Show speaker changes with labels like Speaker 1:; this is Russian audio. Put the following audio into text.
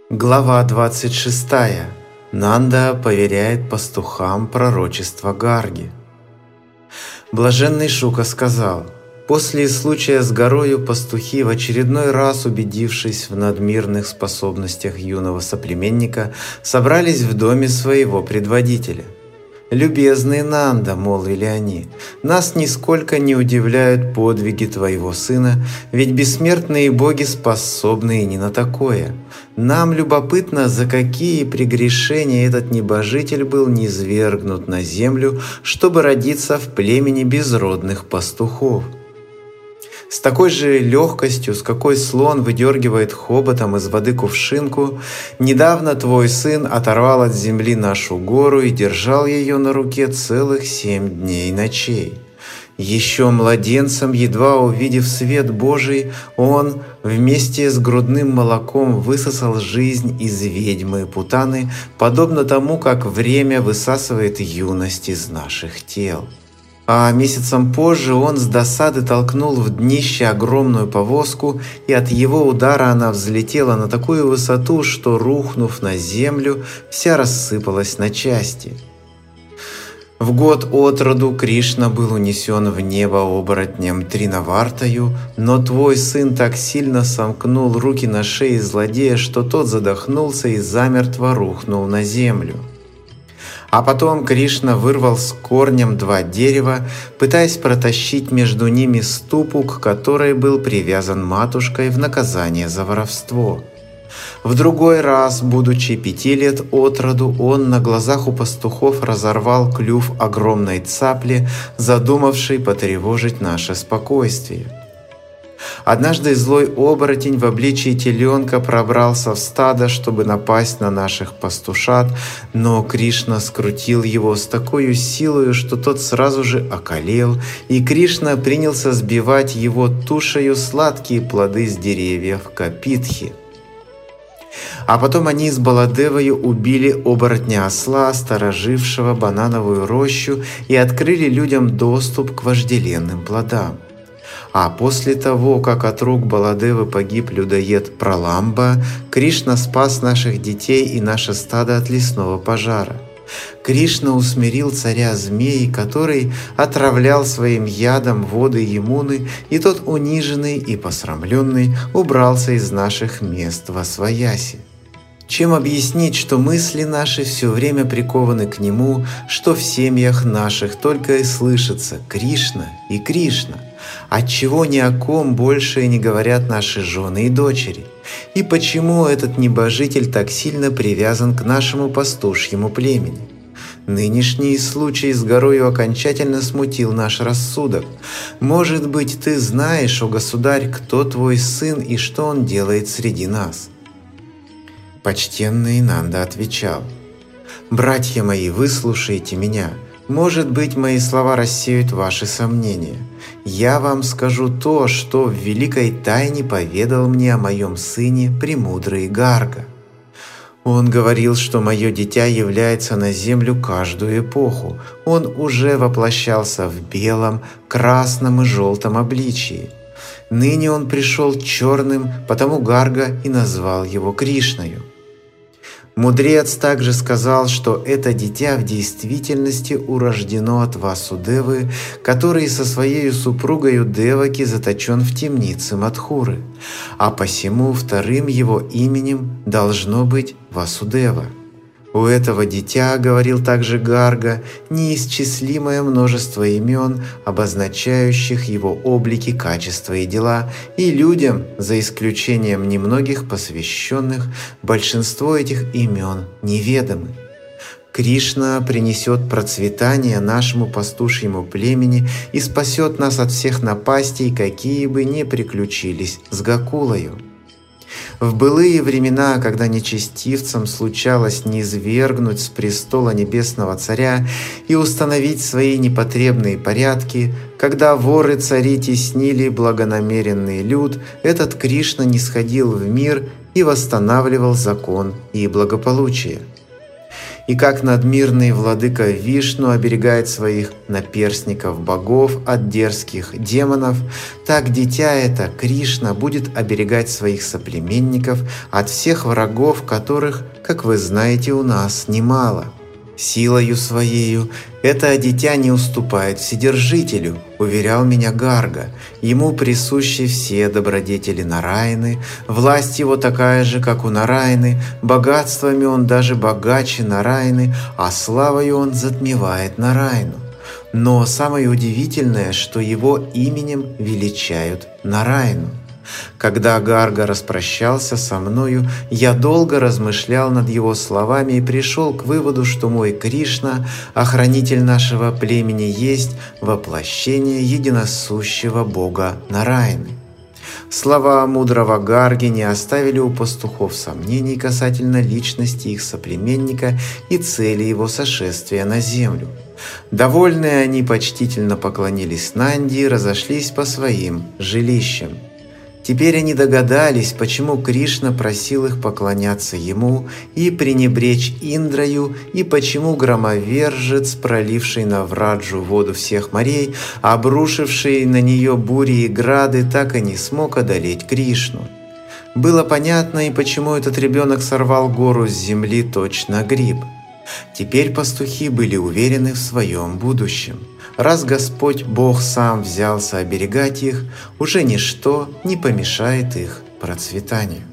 Speaker 1: Глава 26. Нанда поверяет пастухам пророчество Гарги. Блаженный Шука сказал: «После случая с горою пастухи, в очередной раз убедившись в надмирных способностях юного соплеменника, собрались в доме своего предводителя. «Любезный Нанда», — молвили они, — «нас нисколько не удивляют подвиги твоего сына, ведь бессмертные боги способны и не на такое. Нам любопытно, за какие прегрешения этот небожитель был низвергнут на землю, чтобы родиться в племени безродных пастухов». С такой же легкостью, с какой слон выдергивает хоботом из воды кувшинку, недавно твой сын оторвал от земли нашу гору и держал ее на руке целых 7 дней и ночей. Еще младенцем, едва увидев свет Божий, он вместе с грудным молоком высосал жизнь из ведьмы Путаны, подобно тому, как время высасывает юность из наших тел. А месяцем позже он с досады толкнул в днище огромную повозку, и от его удара она взлетела на такую высоту, что, рухнув на землю, вся рассыпалась на части. В год от роду Кришна был унесен в небо оборотнем Тринавартою, но твой сын так сильно сомкнул руки на шее злодея, что тот задохнулся и замертво рухнул на землю. А потом Кришна вырвал с корнем 2 дерева, пытаясь протащить между ними ступу, к которой был привязан матушкой в наказание за воровство. В другой раз, будучи 5 лет от роду, он на глазах у пастухов разорвал клюв огромной цапли, задумавшей потревожить наше спокойствие. Однажды злой оборотень в обличии теленка пробрался в стадо, чтобы напасть на наших пастушат, но Кришна скрутил его с такой силой, что тот сразу же околел, и Кришна принялся сбивать его тушею сладкие плоды с деревьев Капитхи. А потом они с Баладевою убили оборотня-осла, сторожившего банановую рощу, и открыли людям доступ к вожделенным плодам. А после того, как от рук Баладевы погиб людоед Праламба, Кришна спас наших детей и наше стадо от лесного пожара. Кришна усмирил царя змей, который отравлял своим ядом воды Ямуны, и тот, униженный и посрамленный, убрался из наших мест восвояси. Чем объяснить, что мысли наши все время прикованы к Нему, что в семьях наших только и слышится «Кришна» и «Кришна», отчего ни о ком больше не говорят наши жены и дочери? И почему этот небожитель так сильно привязан к нашему пастушьему племени? Нынешний случай с горою окончательно смутил наш рассудок. Может быть, ты знаешь, о государь, кто твой сын и что он делает среди нас?» Почтенный Нанда отвечал: «Братья мои, выслушайте меня. Может быть, мои слова рассеют ваши сомнения. Я вам скажу то, что в великой тайне поведал мне о моем сыне премудрый Гарга. Он говорил, что мое дитя является на землю каждую эпоху. Он уже воплощался в белом, красном и желтом обличии. Ныне он пришел черным, потому Гарга и назвал его Кришною. Мудрец также сказал, что это дитя в действительности урождено от Васудевы, который со своей супругою Деваки заточен в темнице Мадхуры, а посему вторым его именем должно быть Васудева. У этого дитя, говорил также Гарга, неисчислимое множество имен, обозначающих его облики, качества и дела, и людям, за исключением немногих посвященных, большинство этих имен неведомы. Кришна принесет процветание нашему пастушьему племени и спасет нас от всех напастей, какие бы ни приключились с Гакулою. В былые времена, когда нечестивцам случалось низвергнуть с престола небесного царя и установить свои непотребные порядки, когда воры-цари теснили благонамеренный люд, этот Кришна нисходил в мир и восстанавливал закон и благополучие. И как надмирный владыка Вишну оберегает своих наперстников богов от дерзких демонов, так дитя это, Кришна, будет оберегать своих соплеменников от всех врагов, которых, как вы знаете, у нас немало. Силою своею это дитя не уступает Вседержителю, уверял меня Гарга. Ему присущи все добродетели Нараяны, власть его такая же, как у Нараяны, богатствами он даже богаче Нараяны, а славою он затмевает Нараяну. Но самое удивительное, что его именем величают Нараяну. Когда Гарга распрощался со мною, я долго размышлял над его словами и пришел к выводу, что мой Кришна, охранитель нашего племени, есть воплощение единосущего Бога Нараяны. Слова мудрого Гарги не оставили у пастухов сомнений касательно личности их соплеменника и цели его сошествия на землю. Довольные они почтительно поклонились Нанди и разошлись по своим жилищам. Теперь они догадались, почему Кришна просил их поклоняться ему и пренебречь Индрою, и почему громовержец, проливший на Враджу воду всех морей, обрушивший на нее бури и грады, так и не смог одолеть Кришну. Было понятно и почему этот ребенок сорвал гору с земли точно гриб. Теперь пастухи были уверены в своем будущем. Раз Господь Бог сам взялся оберегать их, уже ничто не помешает их процветанию.